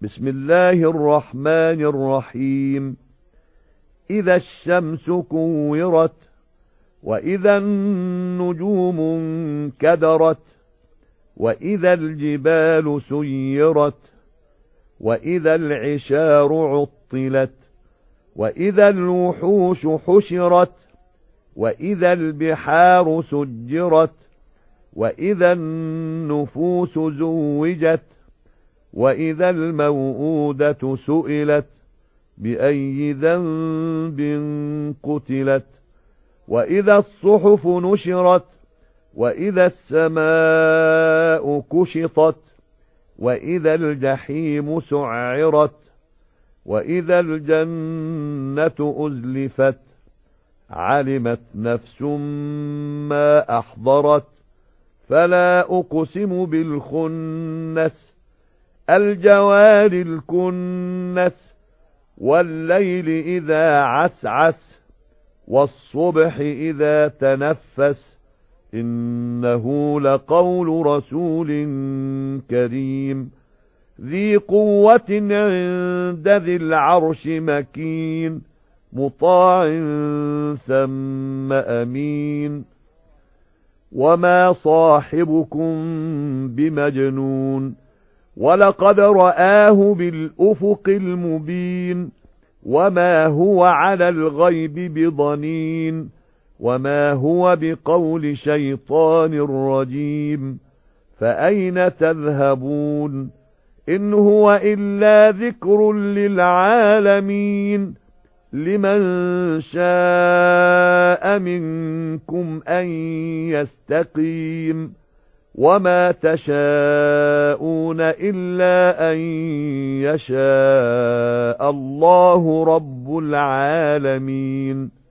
بسم الله الرحمن الرحيم. إذا الشمس كورت، وإذا النجوم انكدرت، وإذا الجبال سيرت، وإذا العشار عطلت، وإذا الوحوش حشرت، وإذا البحار سجرت، وإذا النفوس زوجت، وإذا الموءودة سئلت بأي ذنب قتلت، وإذا الصحف نشرت، وإذا السماء كشطت، وإذا الجحيم سعرت، وإذا الجنة أزلفت، علمت نفس ما أحضرت. فلا أقسم بالخنس، الجوار الكنس، والليل إذا عسعس، والصبح إذا تنفس، إنه لقول رسول كريم ذي قوة عند ذي العرش مكين، مطاع ثم أمين. وما صاحبكم بمجنون، ولقد رآه بالأفق المبين، وما هو على الغيب بضنين، وما هو بقول شيطان رجيم. فأين تذهبون؟ إن هو إلا ذكر للعالمين. لمن شاء منكم أن يستقيم، وما تشاءون إلا أن يشاء الله رب العالمين.